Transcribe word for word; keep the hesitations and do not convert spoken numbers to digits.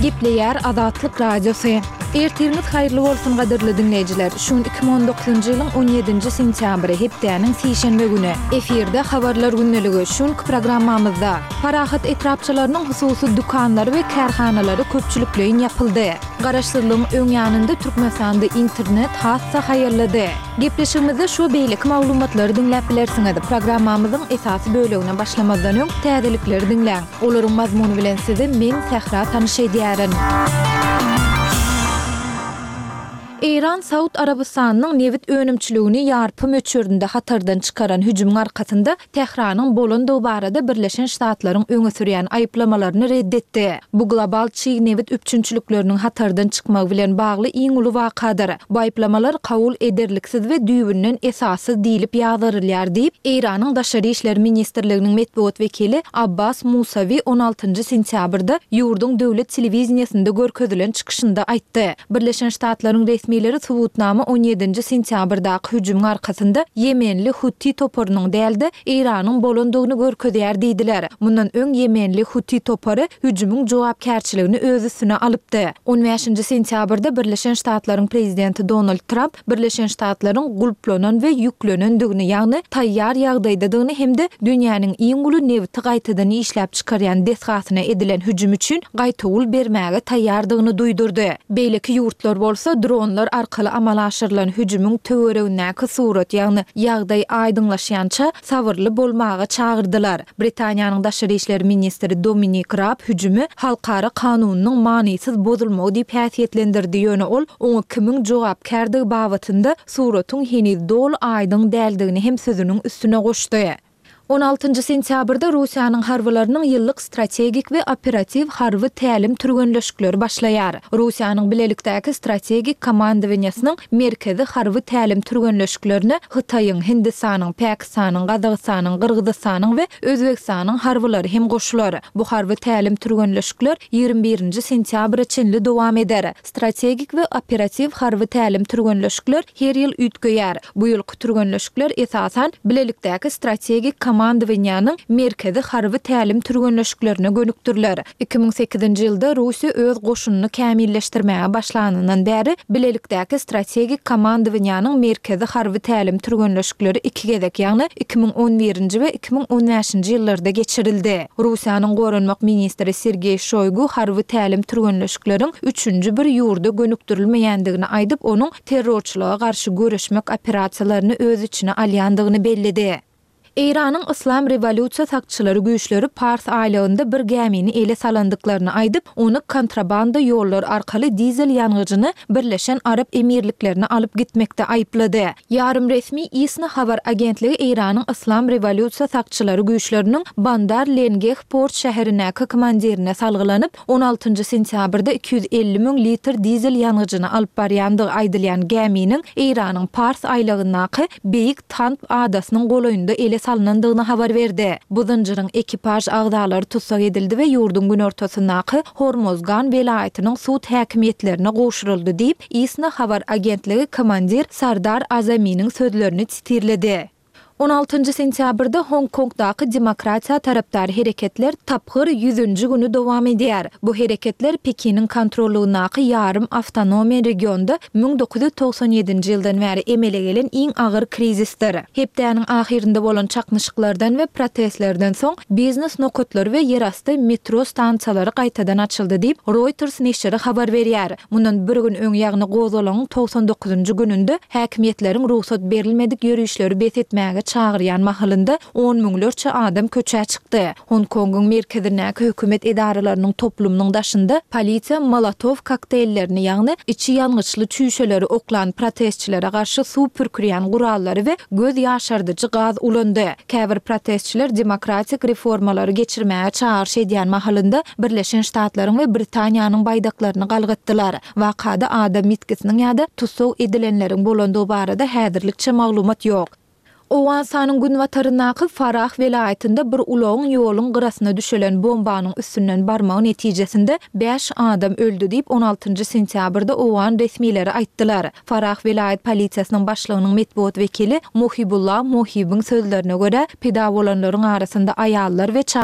Gepleýär Azatlyk radiosu. Ertiriniz haýyrly bolsun gaderli dinleýijiler. Şun iki bin on dokuzunçy ýylyň on ýedinji sentýabry hepdäniň seýşembe güni. Efirde habarlar günneligi şun programmamyzda parahat etrapçylarynyň hususy dukanlary we kärhanalary köpçülikleýin ýapyldy. Garaşdyrlygyň öň ýanynda Türkmenistanda internet hassa haýyrlady. Gepleşigimizde şu beýlik maglumatlary dinläp bilersiňiz. Programmamyzyň esasy bölegine başlamazdan öň täzelikleri dinläň. Olaryň mazmuny bilen sizi men Sehra tanışydýaryn. İran Saud Arabistanynyň newit önümçiligini ýarpy möçüründe hatardan çykaran hüjümüň arkasynda Tehranyň bolundy barada Birleşen Ştatlaryň öňe sürýän aýplamalaryny reddetdi. Bu global çyg newit üpçünçülükleriniň hatardan çykmagy bilen bagly iň uly wakadyr. Bu aýplamalar kabul ederliksiz we düýbünden esasy diýilip ýazarylýar diýip Iranyň Daşary işler ministrliginiň medeniýet wekili Abbas Musavi on altynjy sentýabrda ýurdun döwlet telewizionysynda görkezlen çykyşynda aýtdy. Birleşen Ştatlaryň resmi Milleri subutnama on ýedinji sentýabrdaky hüjümüň arkasynda Yemenli Huti toporunyň däldi Iranyň bolundygyny görkezýär diýdiler. Mundan öň Yemenli Huti topory hüjümüň jogapkärçiligini öz üstüne alypdy. on beşinji sentýabrda Birleşen Ştatlaryň prezidenti Donald Trump Birleşen Ştatlaryň gulplanan we ýüklenendigini, ýagny taýýar ýagdaýdadygyny hemde dünýäniň iň uly newti gaýtadan işläp çykarýan desgasyna edilen hüjüm üçin gaýtagul bermäge taýýardygyny duýdurdy. Beýleki ýurtlar bolsa dronlar arkaly amal aşyrylan hüjümüň töweregindäki surat, ýagny ýagdaý aýdynlaşýança sabyrly bolmagy çagyrdylar. Britaniýanyň Daşary işler ministri Dominic Raab hüjümi halkara kanunynyň manysyz bozulmagy diýip häsiýetlendirdi. Ýöne ol oňa kimiň jogapkärdigi babatynda suratyň heniz dol aýdyň däldigini hem sözüniň üstüne goşdy. on altynjy sentýabrda Russiýanyň harbylarynyň ýyllyk strategik we operativ harby tälim türgenleşikleri başlaýar. Russiýanyň bilelikdäki strategik komandowanýasynyň merkezi harby tälim türgenleşiklerini Hytaýyň, Hindistanyň, Pakistanyň, Gazagystanyň, Kyrgyzstanyň we Özbekistanyň harbylary hem goşular. Bu harby tälim türgenleşikler ýygrimi birinji sentýabra çenli dowam eder. Strategik we operativ harby tälim türgenleşikler her ýyl üýtgeýär. Bu ýylky türgenleşikler esasan bilelikdäki strategik komandowanýanyň merkezi harby tälim türgenleşiklerine gönükdirler. iki bin sekizinji ýylda Russiýa öz goşunyny kämilleşdirmäge başlanandan bäri bilelikdäki strategik komandowanýanyň merkezi harby tälim türgenleşikleri iki gezek, ýagny iki bin on birinji we iki bin on beşinji ýyllarda geçirildi. Russiýanyň gorunmak ministri Sergey Shoygu harby tälim türgenleşikleriniň üçünji bir ýurda gönükdirilmeýändigini aýdyp onuň terrorçylyga garşy göreşmek operasiýalaryny öz içine alýandygyny bellidi. Iranyň Islam Revolýusiýa sakçylary güýçleri Pars aýlygynda bir gemini ele salandyklaryny aýdyp, ony kontrabanda ýollar arkaly dizel ýangyjyny Birleşen Arap Emirliklerine alyp gitmekde aýplady. Ýarym resmi İSNA habar agentligi Iranyň Islam Revolýusiýa sakçylary güýçleriniň Bandar Lengeh port şäherindäki komandirine salgylanyp on altynjy sentýabrda iki yüz elli miň litr dizel ýangyjyny alyp barýandygy aýdylýan geminiň Iranyň Pars aýlygyndaky Beýik Tanp adasynyň golaýynda ele salınandygyny habar berdi. Bu zynjyryň ekipaj agdalary tutsak edildi we ýurdun gün ortasyndaky Hormozgan welaýatynyň sud häkimiýetlerine goşuruldy diýip İSNA habar agentligi komandir Sardar Azamynyň sözlerini titirledi. on altynjy sentýabrda Hong Kongdaky demokratiýa tarapdary hereketler tapgyr yüzünji güni dowam edýär. Bu hereketler Pekiniň kontrolundaky ýarym awtonomiýa regionda bin dokuz yüz toksan ýedinji ýyldan bäri emele gelen iň agyr krizisdir. Hepdäniň ahirinde bolan çaknyşyklardan we protestlerden soň biznes nokatlary we ýerasty metro stansiýalary gaýtadan açyldy diýip Reuters neşri habar berýär. Mundan bir gün öň ýagny gozalanyň toksan dokuzunjy gününde häkimiýetleriň ruhsat berilmedik ýürüýüşleri besetmäge çağıryan mahallynda on miňlerçe adam köçe çykdy. Hong Kongyň merkezindäki hökümet edaralarynyň toplumynyň daşynda polisiýa Molotov kokteýllerini, ýagny içi ýangyçly çüýşeleri oklan protestçilere garşy suw pürkürýän gurallary we göz ýaşardyjy gaz ulandy. Käbir protestçiler demokratik reformalary geçirmäge çağırş edýän mahallynda Birleşen Ştatlaryň we Britaniýanyň baýdaklaryny galgatdylar. Wakada adam mitkisiniň ýa-da tutsaw edilenleriň bolandygy barada häzirlikçe maglumat ýok. Owansanyň gün wataryndaky Farah welaýatynda bir uloň ýoluň gyrasyna düşelen bombanyň üstünden barmagy netijesinde beş adam öldü diýip on altynjy sentýabrda Owan resmileri aýtdylar. Farah welaýat polisiýasynyň başlygynyň medeniýet wekili Muhibullah Muhibiň sözlerine görä, peda bolanlaryň arasynda aýallar we